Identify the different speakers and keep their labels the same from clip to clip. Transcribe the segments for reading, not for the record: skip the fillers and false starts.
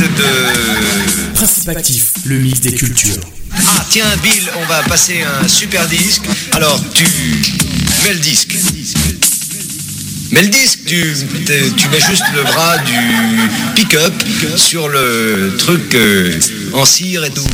Speaker 1: de...
Speaker 2: Principe actif, le mix des cultures.
Speaker 1: Ah tiens Bill, on va passer un super disque. Alors tu mets le disque. Mais le disque, tu mets juste le bras du pick-up sur le truc en cire et tout.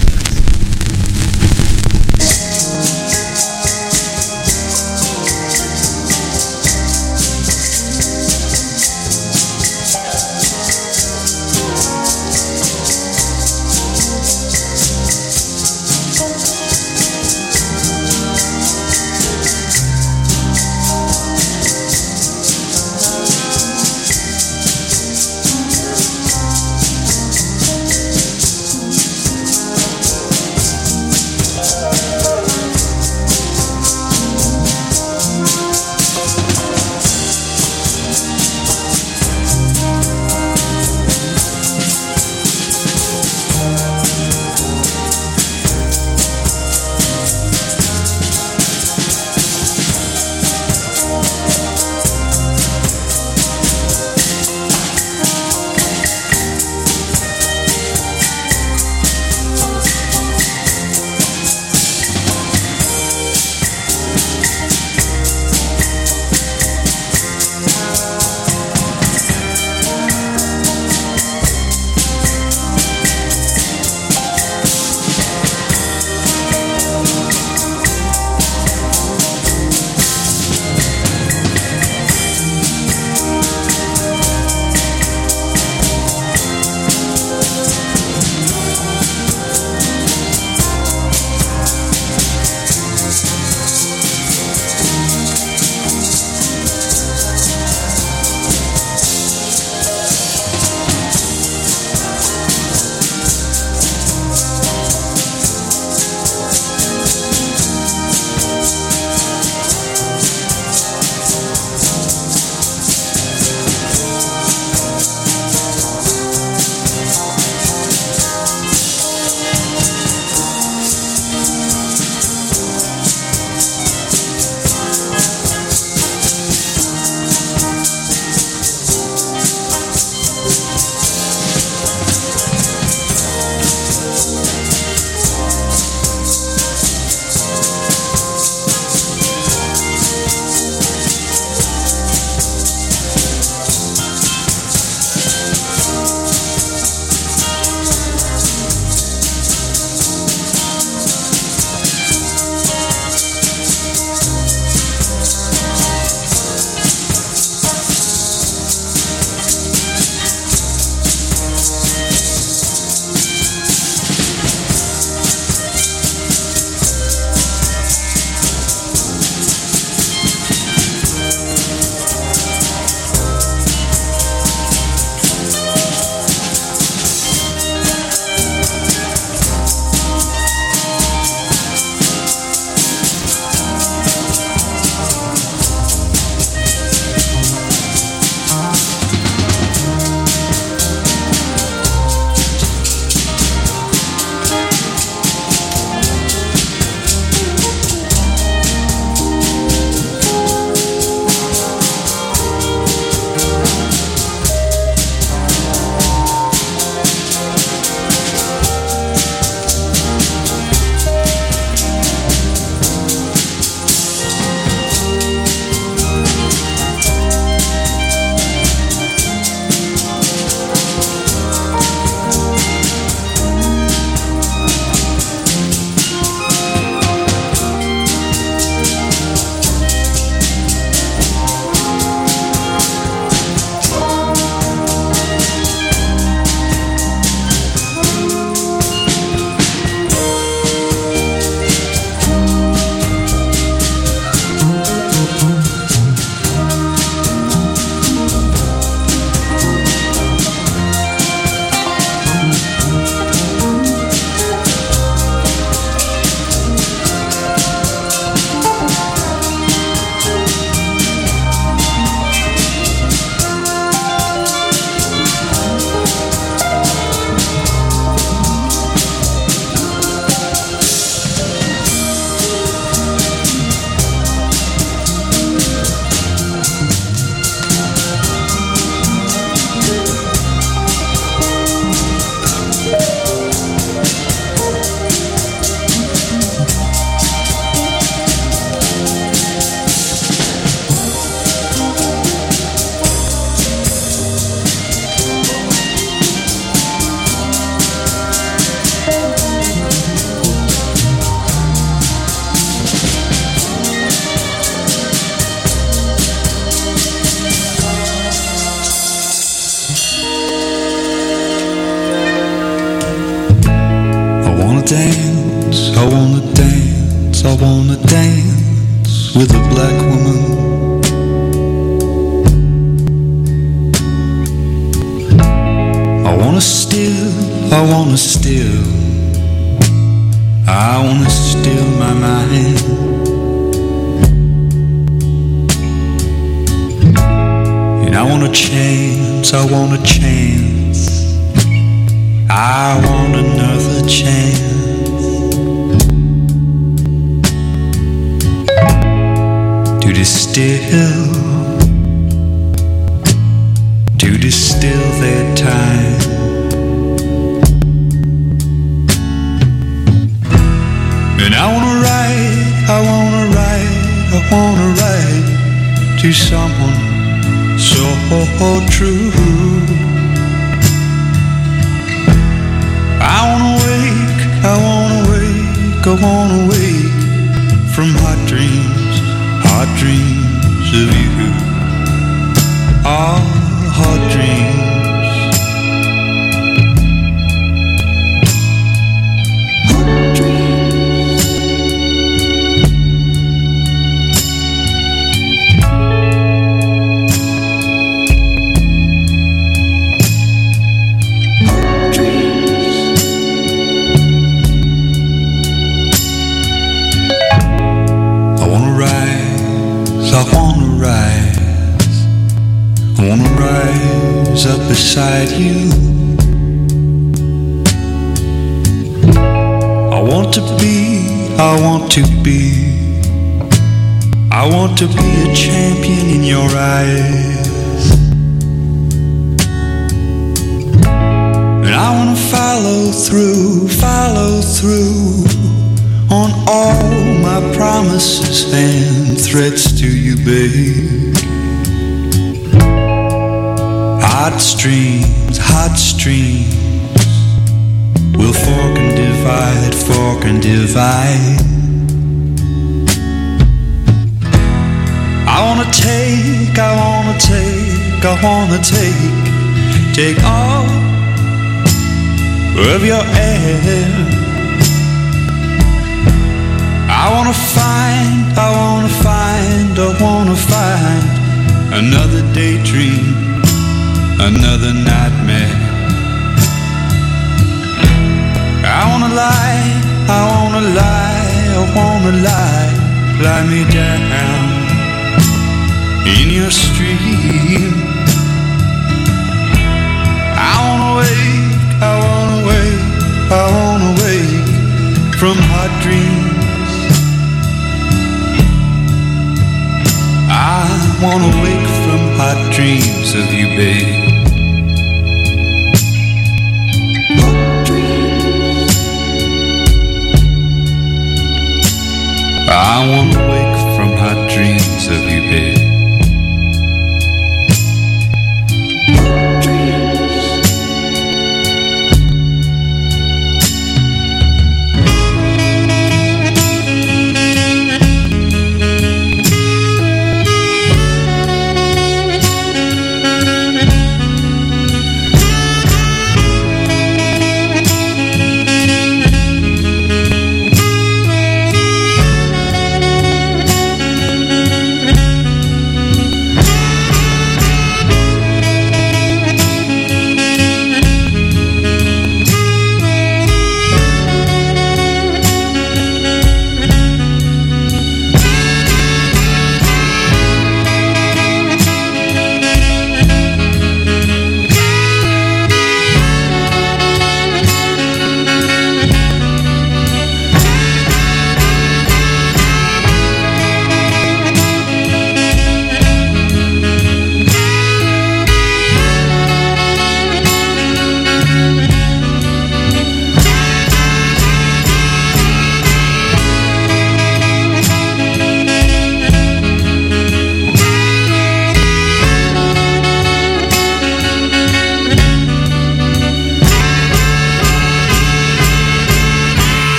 Speaker 3: wanna dance, I wanna dance, I wanna dance with a black woman. I wanna steal, I wanna steal, I wanna steal my mind. And I want a chance, I want a chance, I want another chance to distill their time. And I wanna write to someone so true. I wanna wake from hot dreams of you. Hot dreams. I wanna rise up beside you. I want to be a champion in your eyes. And I wanna follow through on all my promises and threats to you, babe. Hot streams will fork and divide. I wanna take all of your air. I wanna find another daydream, another nightmare. I wanna lie me down in your stream. I wanna wake from hot dreams. I wanna wake from hot dreams of you, babe. I wanna wake from hot dreams of you, babe.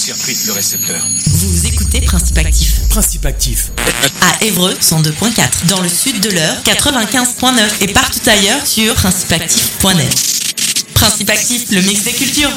Speaker 4: court-circuite le récepteur.
Speaker 5: Vous écoutez Principe Actif.
Speaker 2: Principe Actif.
Speaker 5: À Évreux, 102.4. Dans le sud de l'Eure, 95.9. Et partout ailleurs sur principeactif.net. Principe Actif, le mix des cultures.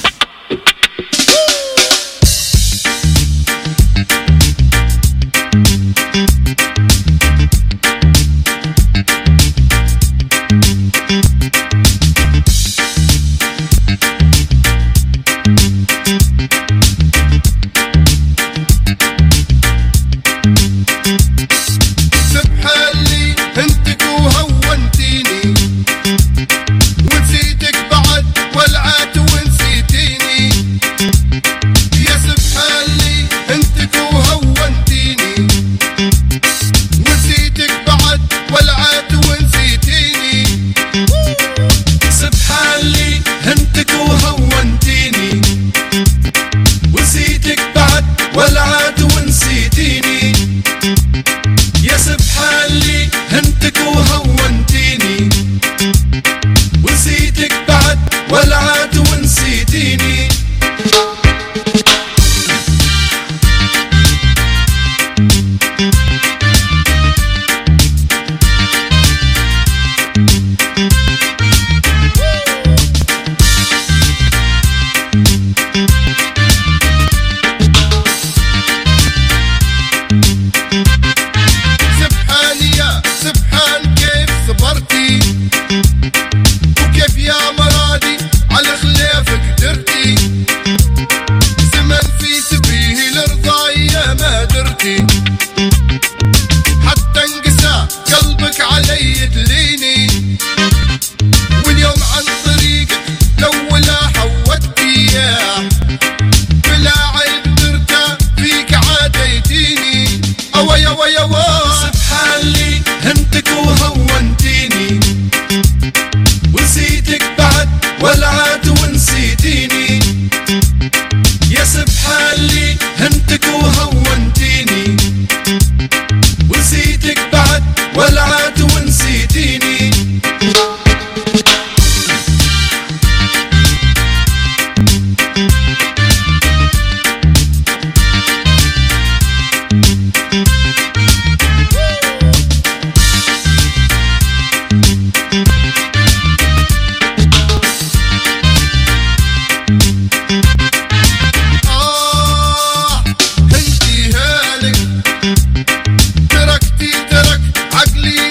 Speaker 6: ترك عقلي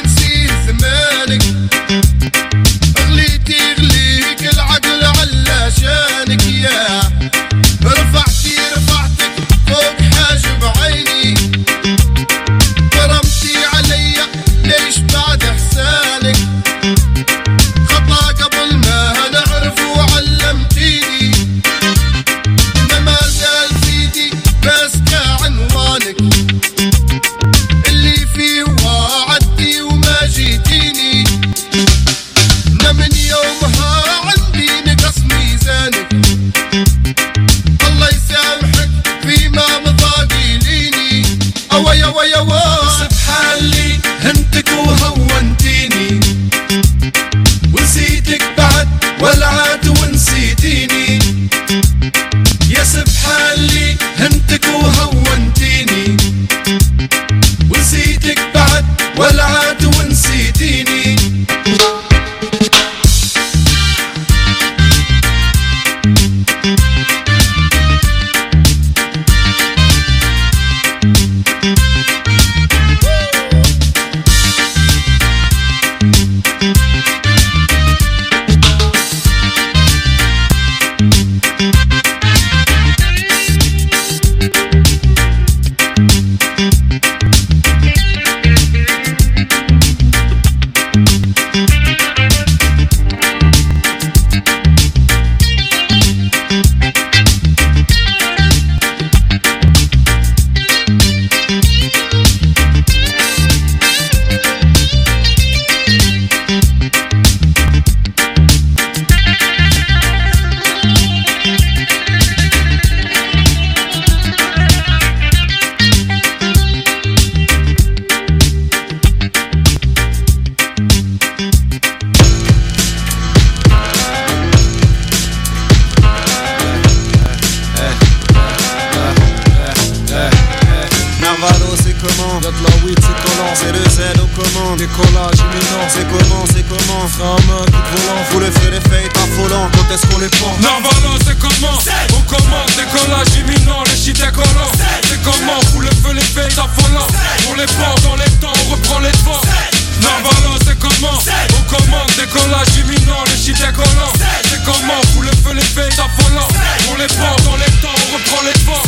Speaker 4: décollage imminent. C'est comment frein à main, coup de volant. Faut les feux, les faits affolants. Quand est-ce qu'on les prend?
Speaker 6: Narvalo, c'est comment? On commande, décollage imminent, les shit décollants. C'est comment? Faut le feu, les faits affolants. On les porte dans les temps, on reprend les devants. Narvalo, c'est comment? On commande, décollage imminent, les shit décollants. C'est comment? Faut le feu, les faits affolants. On les porte dans les temps, on reprend les devants.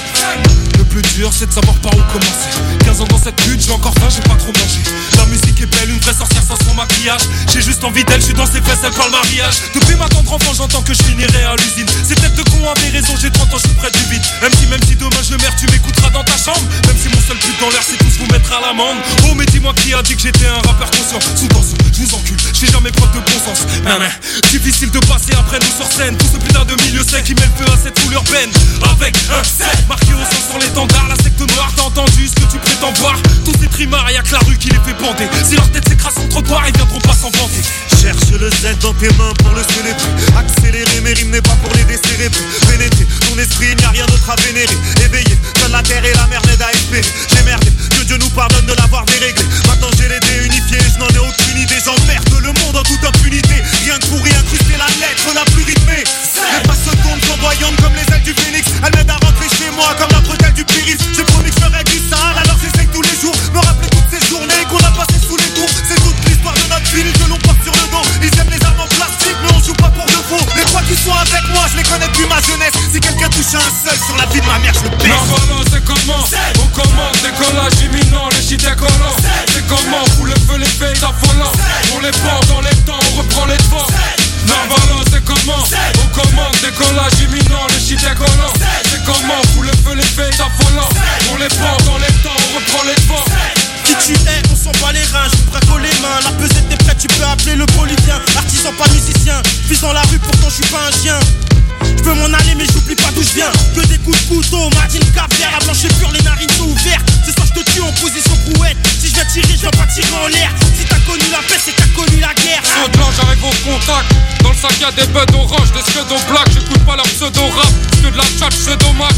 Speaker 4: Le plus dur c'est de savoir par où commencer. 15 ans dans cette lutte, j'ai encore faim, j'ai pas trop mangé. La musique est belle, une vraie sorcière sans son maquillage. J'ai juste envie d'elle, je suis dans ses fesses, elle parle mariage. Depuis ma tendre enfant, j'entends que je finirai à l'usine. Ces têtes de con avaient raison, j'ai 30 ans, je suis près du vide. Même si demain je meurs, tu m'écouteras dans ta chambre. Même si mon seul but dans l'air c'est tous vous mettre à l'amende. Oh mais dis-moi qui a dit que j'étais un rappeur conscient. Sous tension, je vous encule, je fais jamais preuve de bon sens. Difficile de passer après nous sur scène. Tout ce putain de milieu sec qui met le feu à cette foule urbaine. Avec un set marqué au sang sur l'étendard, la secte noire, t'as entendu ce que tu prétends voir? Tous ces trimards, y'a que la rue qui les fait bander. Si leur tête s'écrase sur le trottoir, ils viendront pas s'en vanter.
Speaker 7: Cherche le Z dans tes mains pour le célébrer. Accélérer, mes rimes n'est pas pour les décélébrer. Pénétrer ton esprit, il n'y a rien d'autre à vénérer. Éveillé, seule la terre et la mer n'aident à espérer. J'ai merdé, que Dieu nous pardonne de l'avoir déréglé. Maintenant j'ai les dés unifiés, je n'en ai aucune idée. J'emmerde le monde en toute impunité. Rien que pour y incruster la lettre la plus rythmée. Les passes se tournent flamboyantes comme les ailes du phénix. Elles m'aident à rentrer chez moi comme la bretelle du périph'. J'ai promis que je ferais du sale, alors j'essaye tous les jours. Me rappeler toutes ces journées qu'on a passées sous les tours. C'est toute l'histoire de notre ville que l'on porte sur le dos. Ils aiment les armes en plastique mais on joue pas pour de faux. Les trois qui sont avec moi, je les connais depuis ma jeunesse. Si quelqu'un touche un seul sur la vie de ma mère, je le baisse.
Speaker 6: Narvalo, c'est comment? On commande, décollage imminent, les shit décollants. C'est comment? Faut le feu, les faits affolants. On les porte dans les temps, on reprend les devants. Narvalo, c'est comment? On commande, décollage imminent, les shit décollants. C'est comment? Faut le feu, les faits affolants. On les porte dans les temps, on reprend les devants.
Speaker 8: Qui tu es, on s'en bat les reins, je vous braque les mains. La pesette est prête, tu peux appeler le bolivien. Artisan pas musicien, vis dans la rue, pourtant je suis pas un chien. Je peux m'en aller mais j'oublie pas d'où je viens. Que des coups de couteau, Martine Caviar. La blanche est pure, les narines sont ouvertes. Ce soir je te tue en position brouette. Si je viens tirer, je viens pas tirer en l'air. Si t'as connu la paix, c'est que t'as connu la guerre.
Speaker 6: Saut de l'ange, j'arrive au contact. Dans le sac y'a des buds orange, des pseudo black. J'écoute pas leur pseudo rap, que de la tchatch c'est dommage.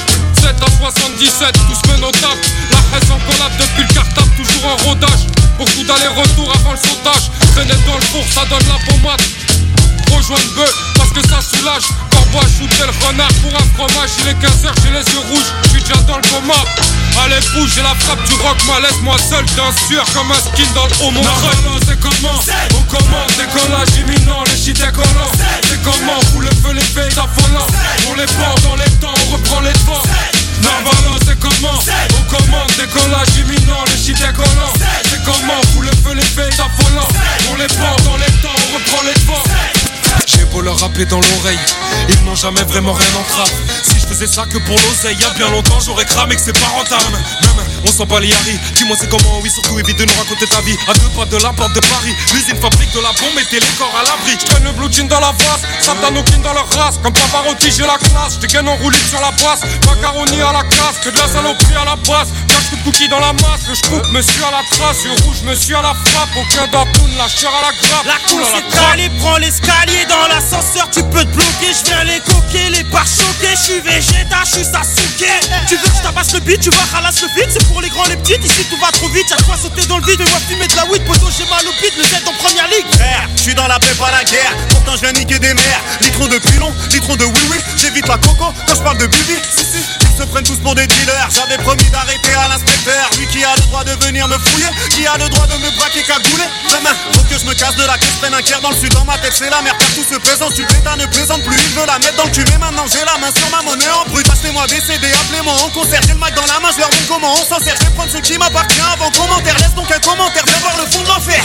Speaker 6: 7 à 77, tous menotables. La haine en collab depuis le cartable, toujours en rodage. Beaucoup d'aller-retour avant le sautage. Traîner dans le four, ça donne la pommade. Rejoins le bœuf parce que ça soulage. Corbeau à shooter le renard pour un fromage. Il est 15h, j'ai les yeux rouges, j'suis déjà dans le coma. Allez bouge, j'ai la frappe du rock, moi laisse-moi seul d'un sueur comme un skin dans le haut mon Narvalo, c'est comment? On commande, décollage imminent, les shit décollants. C'est comment? Faut le feu, les faits affolants. On les porte dans les temps, on reprend les devants. Narvalo, c'est comment? On commande, décollage imminent, les shit décollants. C'est comment? Faut le feu, les faits affolants. On les porte dans les temps, on reprend les devants.
Speaker 4: J'ai beau leur rappeler dans l'oreille, ils n'ont jamais vraiment rien en trappe. Si je faisais ça que pour l'oseille, y'a bien longtemps j'aurais cramé que c'est pas rentable. On s'en bat les haris, dis-moi c'est comment, oui surtout évite de nous raconter ta vie. À 2 pas de la porte de Paris, l'usine fabrique de la bombe, mettez les corps à l'abri. J'traîne le blue jean dans la face, Satanokin dans leur race. Comme Pavarotti j'ai la classe, j'dégaine en roulite sur la basse. Macaroni à la casse, que de la saloperie à la base. Cache coup de cookies dans la masse, le j'coupe monsieur à la trace. Yeux rouge monsieur à la frappe, aucun d'Atoun, la chair à la grappe.
Speaker 8: La course est calée, prends l'escalier dans l'ascenseur, tu peux te bloquer. Je viens les coquer, les pare-choquer. Je suis végéta, je suis Sasuke. Tu veux que je tabasse le beat, tu vas ralasse le beat. C'est pour les grands, les petites, ici tout va trop vite. Y'a quoi sauter dans le vide, mais moi fumer de la weed. Poto j'ai mal au beat, le Z en première ligue.
Speaker 7: Frère, je suis dans la paix, pas la guerre. Pourtant je viens niquer des mers. Litron de pilon, litron de oui-oui. J'évite la coco quand je parle de Bibi. Ils se prennent tous pour des dealers. J'avais promis d'arrêter à l'inspecteur. Lui qui a le droit de venir me fouiller, qui a le droit de me braquer cagouler. Demain, faut que je me casse de la caisse, prenne un tiers dans le sud. Dans ma tête c'est la merde, car tout se présente. Tu l'état ne présente plus, il veut la mettre dans le cul. Mais maintenant j'ai la main sur ma monnaie en brut. Achetez-moi des CD, appelez-moi en concert. J'ai le mic dans la main, je leur dis comment on s'en sert. Je vais prendre ce qui m'appartient avant commentaire. Laisse donc un commentaire, viens voir le fond de l'enfer.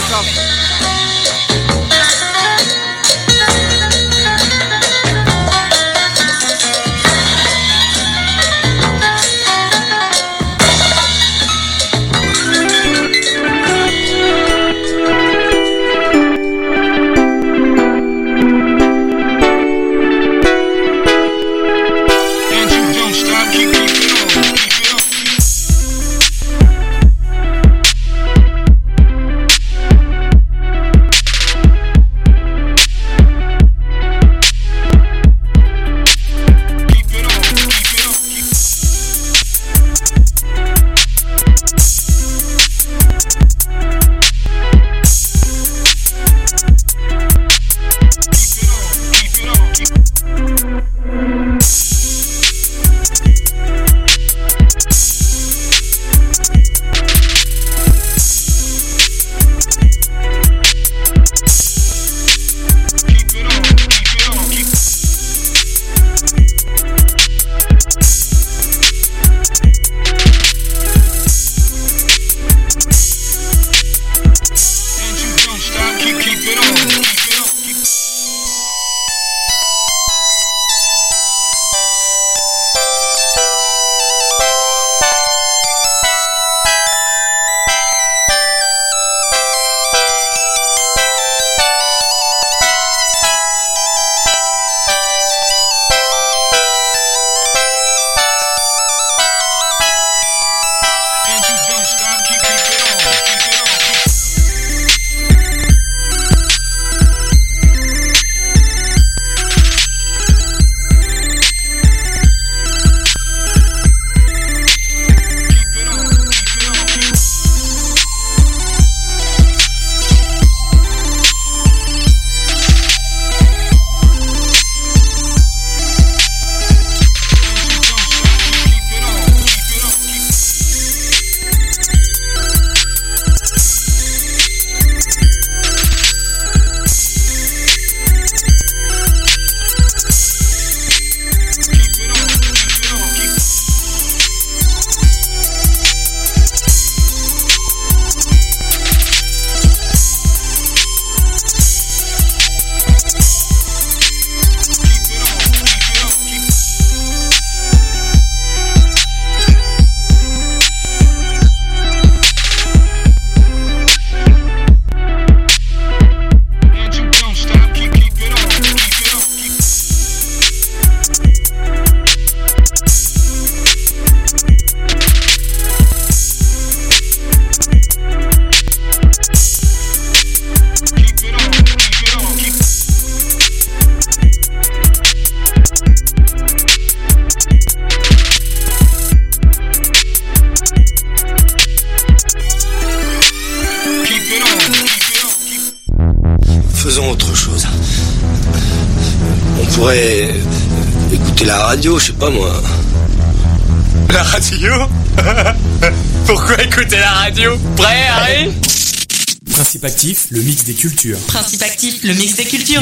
Speaker 1: Faisons autre chose. On pourrait écouter la radio, je sais pas moi.
Speaker 9: La radio? Pourquoi écouter la radio? Prêt, Harry?
Speaker 2: Principe actif, le mix des cultures.
Speaker 5: Principe actif, le mix des cultures.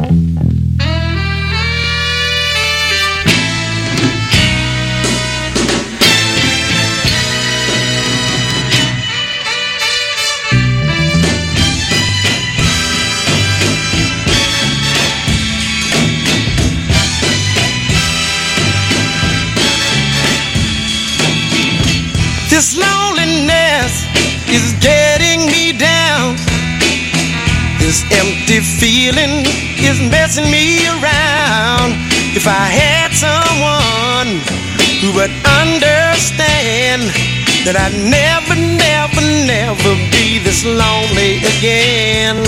Speaker 8: This loneliness is getting me down. This empty feeling is messing me around. If I had someone who would understand that I'd never, never, never be this lonely again.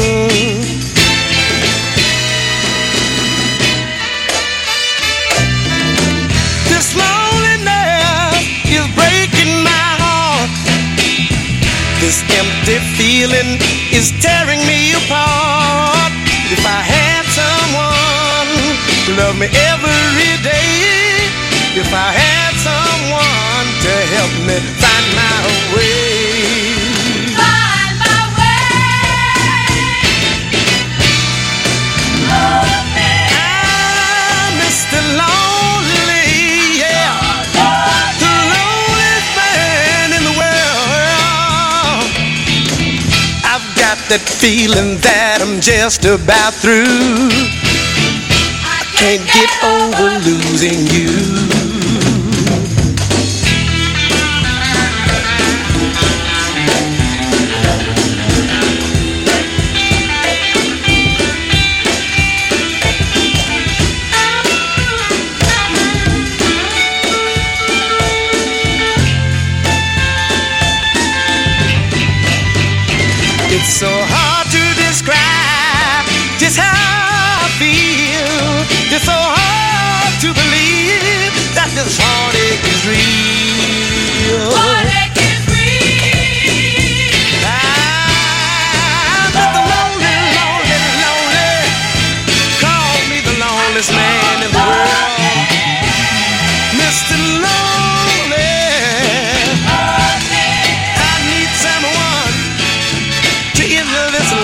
Speaker 8: This loneliness is breaking my heart. This empty feeling is tearing me apart. If I had someone to love me every day, if I had someone to help me find my way. Find my way. I'm Mr. Lonely, yeah. The loneliest man in the world. I've got that feeling that I'm just about through. I can't get over losing you. It's so hard to describe just how I feel. It's so hard to believe that this heartache is real. Heartache is real. I'm just a lonely, lonely, lonely. Call me the loneliest man in the world. Mr. Lonely. I need someone to end this